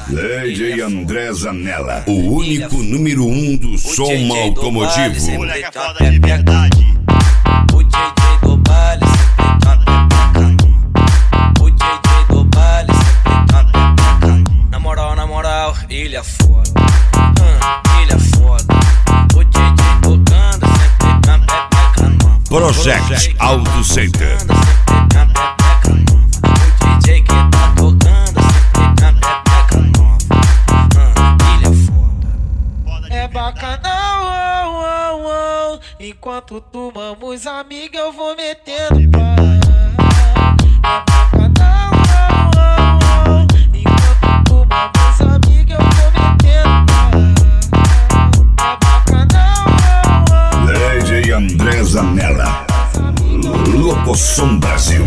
DJ André Zanella, o único número 1 do som automotivo. Moleque é foda de verdade. O DJ do baile sempre canta pepeca. O DJ do baile sempre canta pepeca. Na moral, ele é foda. Ele é foda. O DJ tocando sempre canta pepeca. Project Auto Center. O DJ que tá tocando sempre canta pepeca nova. Ele é foda. É bacana, enquanto tomamos amiga eu vou metendo pá. É bacana, enquanto tomamos amiga eu vou metendo pá. É bacana, DJ André Zanella, Locoção Brasil.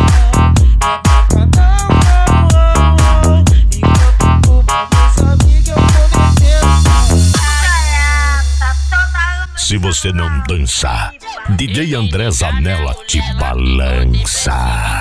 Se você não dançar, DJ André Zanella te balança.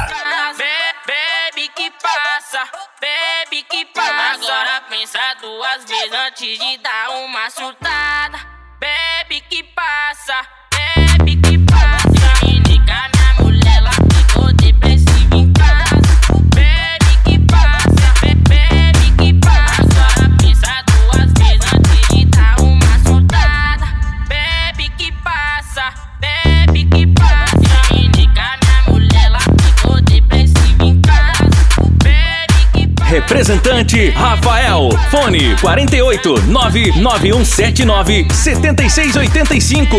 Bebe que passa, bebe que passa. Agora pensa duas vezes antes de dar uma surtada. Bebe que passa, bebe que passa. Indica minha mulher, ela ficou depressiva em casa. Bebe que passa, bebe que passa. Agora pensa duas vezes antes de dar uma surtada. Bebe que passa, bebe que passa. Indica minha mulher, ela ficou depressiva em casa. Bebe que passa. Representante Rafael, fone 48 99179 7685.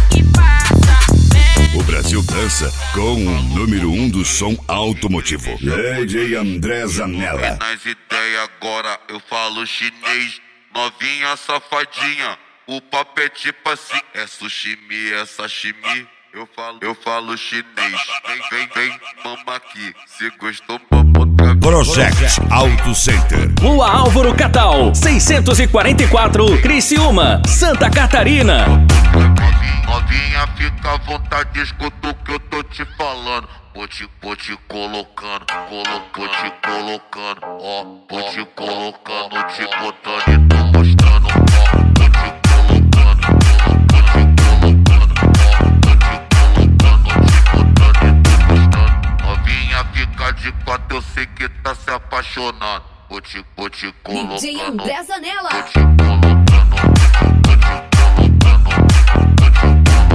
O Brasil dança com o número 1 do som automotivo. DJ André Zanella. Nas ideias agora eu falo chinês. Novinha safadinha, o papo é tipo assim. É sushimi, é sashimi. Eu falo chinês. Vem, mama aqui. Se gostou, mamota. Project Auto Center. Rua Álvaro Catal, 644, Criciúma, Santa Catarina. Novinha, fica à vontade, escuta o que eu tô te falando. Vou te colocando, vou te colocando, ó. Vou te colocando, te botando e tô mostrando, ó. Vou te colocando, vou te colocando, ó. Vou te colocando, te botando e tô mostrando. Novinha, fica de quatro, eu sei que tá se apaixonando. Vou te colocando, DJ André Zanella. vou te colocando, vou te colocando.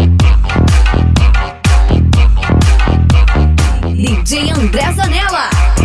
DJ André Zanella.